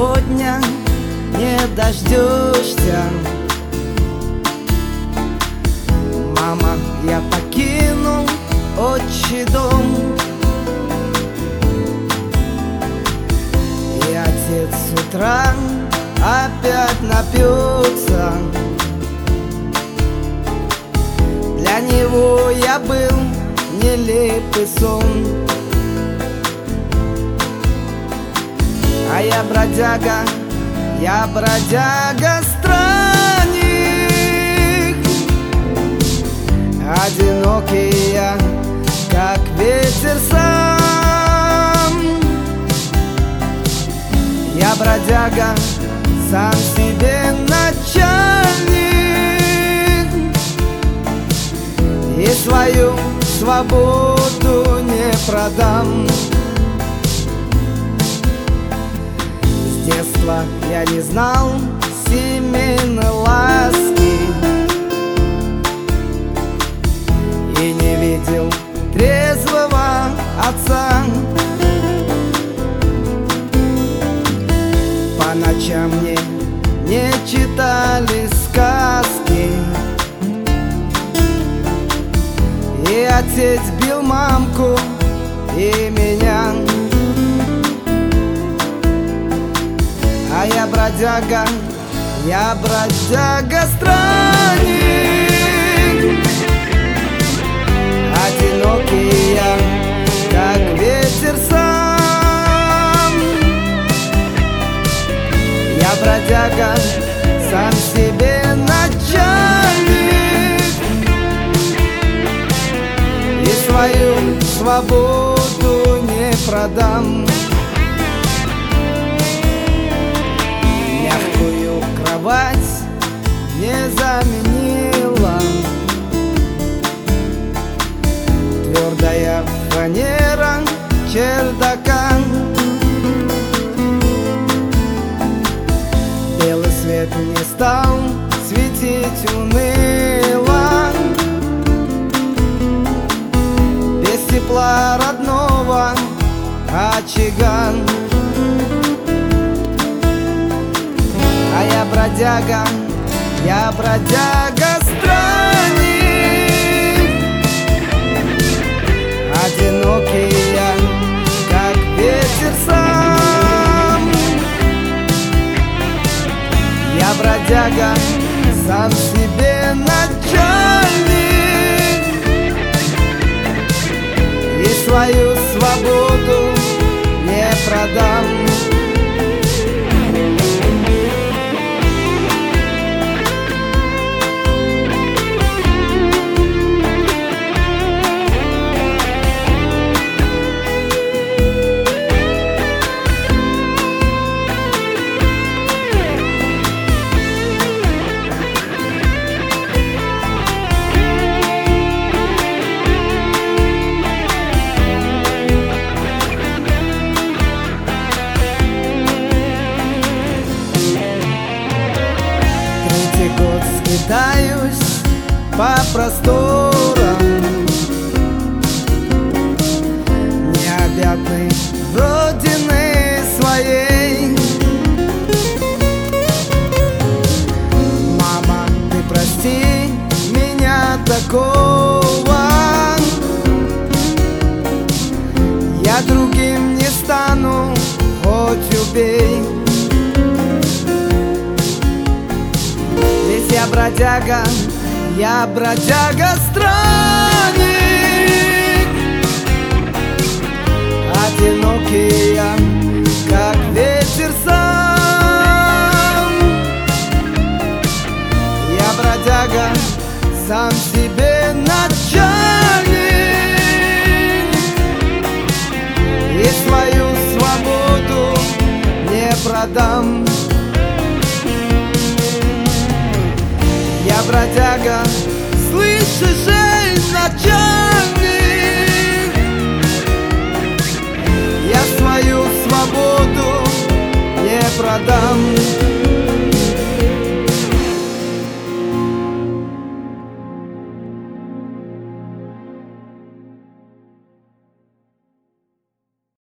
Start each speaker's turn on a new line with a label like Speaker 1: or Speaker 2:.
Speaker 1: сегодня не дождешься. Мама, я покинул отчий дом, и отец с утра опять напьется. Для него я был нелепый сон, а я бродяга странник. Одинокий я, как ветер сам. Я бродяга, сам себе начальник, и свою свободу не продам. С детства я не знал семейной ласки и не видел трезвого отца. По ночам мне не читали сказки, и отец бил мамку и меня. А я бродяга странник. Одинокий я, как ветер сам. Я бродяга, сам себе начальник, и свою свободу не продам. Мягкую кровать не заменила твердая фанера чердака. Белый свет не стал светить уныло, без тепла родного очага. А я бродяга странник. Одинокий я, как ветер сам. Я бродяга, сам себе начальник, и свою свободу не продам. Год скитаюсь по просторам необъятной родины своей. Мама, ты прости меня такого, я другим не стану, хоть убей. Я бродяга странник. Одинокий я, как ветер сам. Я бродяга, сам себе начальник, и свою свободу не продам. Я бродяга, слышишь, эй, начальник, я свою свободу не продам.